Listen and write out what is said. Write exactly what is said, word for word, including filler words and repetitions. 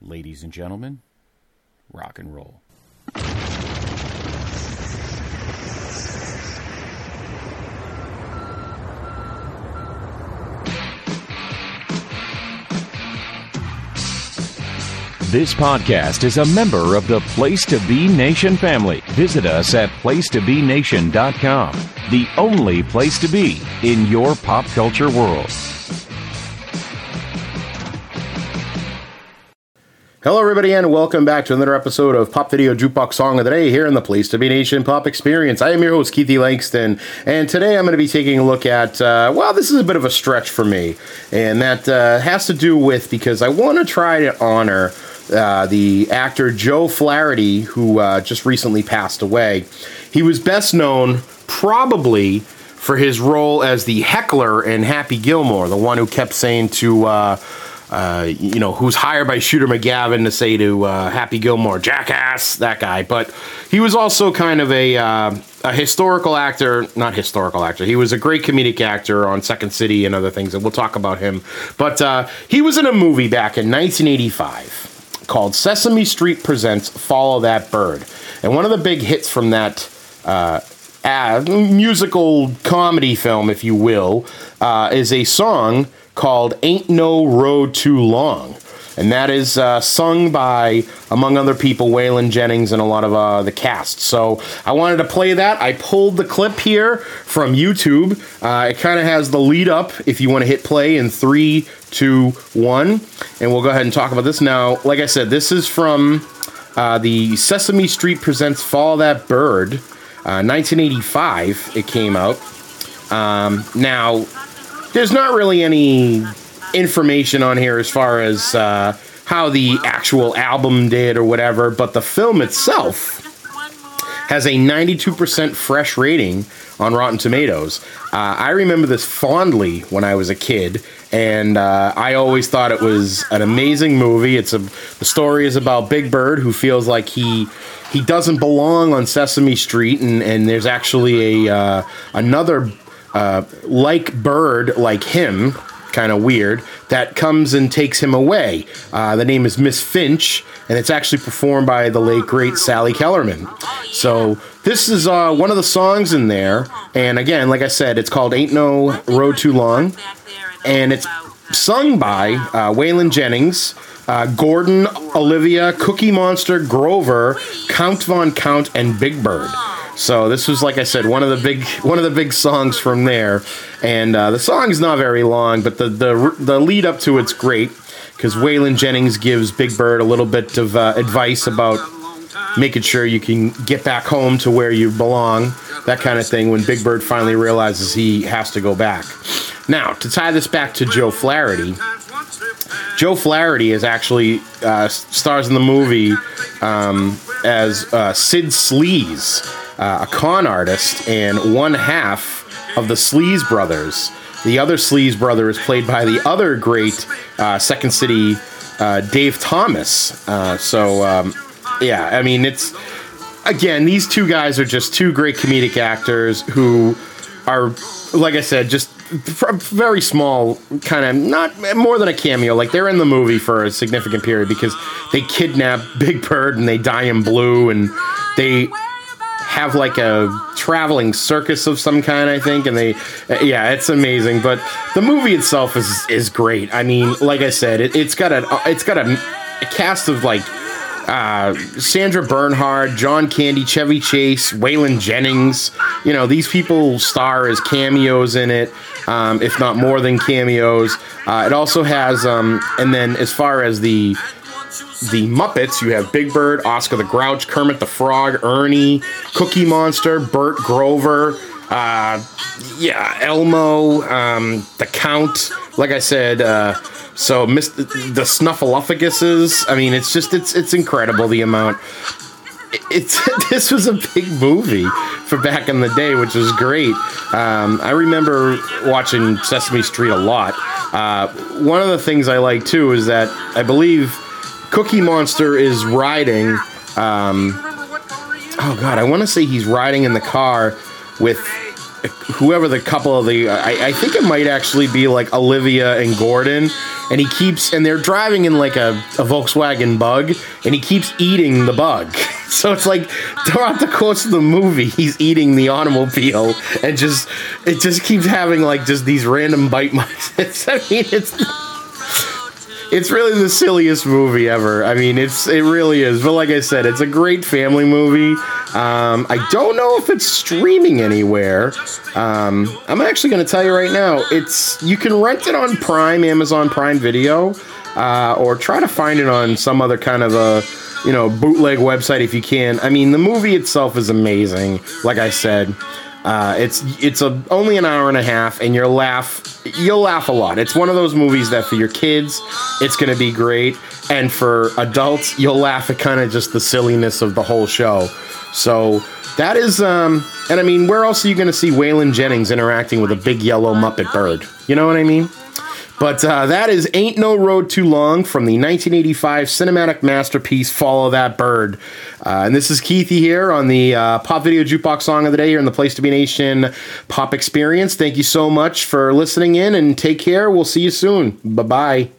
Ladies and gentlemen, rock and roll. This podcast is a member of the Place to Be Nation family. Visit us at place to be nation dot com, the only place to be in your pop culture world. Hello, everybody, and welcome back to another episode of Pop Video Jukebox Song of the Day here in the Place to Be Nation Pop Experience. I am your host, Keithy Langston, and today I'm going to be taking a look at, uh, well, this is a bit of a stretch for me, and that uh, has to do with because I want to try to honor uh, the actor Joe Flaherty, who uh, just recently passed away. He was best known, probably, for his role as the heckler in Happy Gilmore, the one who kept saying to... Uh, Uh, you know, who's hired by Shooter McGavin to say to uh, Happy Gilmore, jackass, that guy. But he was also kind of a uh, a historical actor, not historical actor. He was a great comedic actor on Second City and other things, and we'll talk about him. But uh, he was in a movie back in nineteen eighty-five called Sesame Street Presents Follow That Bird. And one of the big hits from that uh, ad, musical comedy film, if you will, uh, is a song called Ain't No Road Too Long. And that is uh, sung by, among other people, Waylon Jennings and a lot of uh, the cast. So I wanted to play that. I pulled the clip here from YouTube. Uh, it kind of has the lead up if you want to hit play in three, two, one. And we'll go ahead and talk about this. Now, like I said, this is from uh, the Sesame Street Presents Follow That Bird. Uh, nineteen eighty-five, it came out. Um, now... There's not really any information on here as far as uh, how the actual album did or whatever, but the film itself has a ninety-two percent fresh rating on Rotten Tomatoes. Uh, I remember this fondly when I was a kid, and uh, I always thought it was an amazing movie. It's a the story is about Big Bird, who feels like he he doesn't belong on Sesame Street, and, and there's actually a uh, another. Uh, like bird, like him, kind of weird, that comes and takes him away. Uh, the name is Miss Finch, and it's actually performed by the late, great Sally Kellerman. So this is uh, one of the songs in there, and again, like I said, it's called Ain't No Road Too Long, and it's sung by uh, Waylon Jennings, uh, Gordon, Olivia, Cookie Monster, Grover, Count Von Count, and Big Bird. So this was, like I said, one of the big one of the big songs from there, and uh, the song's not very long, but the the the lead up to it's great because Waylon Jennings gives Big Bird a little bit of uh, advice about making sure you can get back home to where you belong, that kind of thing. When Big Bird finally realizes he has to go back. Now, to tie this back to Joe Flaherty, Joe Flaherty is actually uh, stars in the movie um, as uh, Sid Sleaze. Uh, a con artist, and one half of the Sleaze brothers. The other Sleaze brother is played by the other great uh, Second City uh, Dave Thomas. Uh, so, um, yeah, I mean, it's... Again, these two guys are just two great comedic actors who are, like I said, just very small, kind of, not more than a cameo. Like, they're in the movie for a significant period because they kidnap Big Bird and they dye him blue, and they... have like a traveling circus of some kind, I think, and they, yeah, it's amazing. But the movie itself is is great. I mean, like I said, it, it's got a it's got a, a cast of like uh, Sandra Bernhard, John Candy, Chevy Chase, Waylon Jennings. You know, these people star as cameos in it, um, if not more than cameos. Uh, it also has, um, and then as far as the The Muppets, you have Big Bird, Oscar the Grouch, Kermit the Frog, Ernie, Cookie Monster, Bert Grover, uh, yeah, Elmo, um, the Count, like I said, uh, so Mister the Snuffleupaguses. I mean, it's just, it's it's incredible the amount. It's this was a big movie for back in the day, which was great. Um, I remember watching Sesame Street a lot. Uh, one of the things I like, too, is that I believe... Cookie Monster is riding, um, oh God, I want to say he's riding in the car with whoever the couple of the, I, I think it might actually be like Olivia and Gordon, and he keeps, and they're driving in like a, a Volkswagen Bug, and he keeps eating the bug. So it's like throughout the course of the movie, he's eating the automobile, and just it just keeps having like just these random bite marks. I mean, it's it's really the silliest movie ever. I mean, it's it really is. But like I said, it's a great family movie. Um, I don't know if it's streaming anywhere. Um, I'm actually going to tell you right now. It's you can rent it on Prime, Amazon Prime Video, uh, or try to find it on some other kind of a you know bootleg website if you can. I mean, the movie itself is amazing. Like I said, uh, it's it's a only an hour and a half, and you'll laugh you'll laugh a lot. It's one of those movies that for your kids, it's going to be great, and for adults, you'll laugh at kind of just the silliness of the whole show. So that is, um, and I mean, where else are you going to see Waylon Jennings interacting with a big yellow Muppet bird? You know what I mean? But uh, that is Ain't No Road Too Long from the nineteen eighty-five cinematic masterpiece, Follow That Bird. Uh, and this is Keithy here on the uh, Pop Video Jukebox Song of the Day here in the Place to Be Nation Pop Experience. Thank you so much for listening in, and take care. We'll see you soon. Bye-bye.